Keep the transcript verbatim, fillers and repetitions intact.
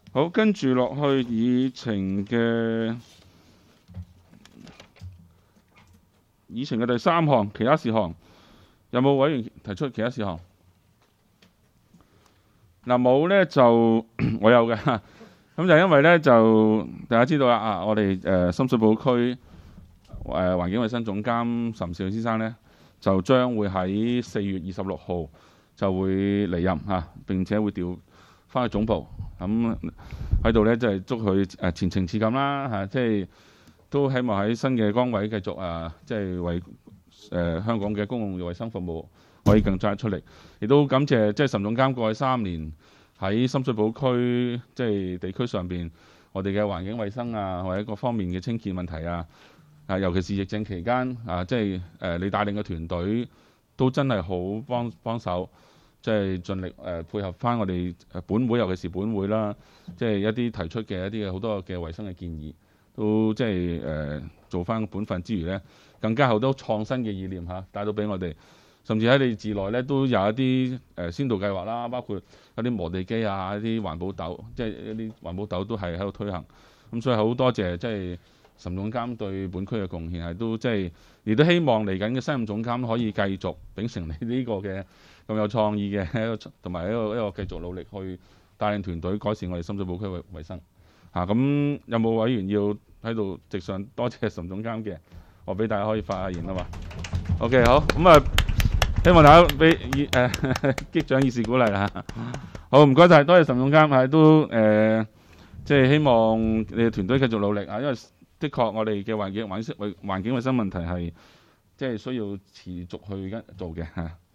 好，跟住落去議程嘅議程嘅第三項，其他事項，有冇委員提出其他事項？嗱冇咧就我有嘅，咁就因為咧就大家知道啦啊，我哋誒、呃、深水埗區誒、呃、環境衞生總監岑兆先生咧，就將會喺四月二十六號就會離任嚇、啊，並且會調翻去總部。咁喺度咧，即係祝佢誒前程似錦啦嚇，即係都希望喺新嘅崗位繼續啊，即係為誒、呃、香港嘅公共衞生服務可以更加出力。亦都感謝即係岑總監過去三年喺深水埗區即係地區上邊，我哋嘅環境衞生啊，或者各方面嘅清潔問題啊，啊尤其是疫症期間啊，即係誒、呃、你帶領嘅團隊都真係好幫幫手。即係盡力誒、呃、配合翻我哋誒本會，尤其是本會啦，即係一啲提出嘅一啲嘅好多嘅衞生嘅建議，都即係誒、呃、做翻本分之餘咧，更加好多創新嘅意念嚇帶到俾我哋，甚至喺你治內咧都有一啲誒、呃、先導計劃啦，包括一啲磨地機啊，一啲環保斗，即係一啲環保斗都係喺度推行。咁所以好多謝即係岑總監對本區嘅貢獻，係都即係亦都希望嚟緊嘅新任總監可以繼續秉承你呢個嘅咁有創意嘅一個，同埋一個一個繼續努力去帶領團隊改善我哋深水埗區嘅衞生嚇。咁、啊、有冇委員要喺度直上多謝岑總監嘅？我俾大家可以發下言啊嘛。OK 好，咁啊希望大家俾誒擊掌以示鼓勵啦。好唔該晒，多謝岑總監，係都誒即係希望你哋團隊繼續努力啊，因為的確我哋嘅環境環環境衞生問題係即係需要持續去做嘅嚇。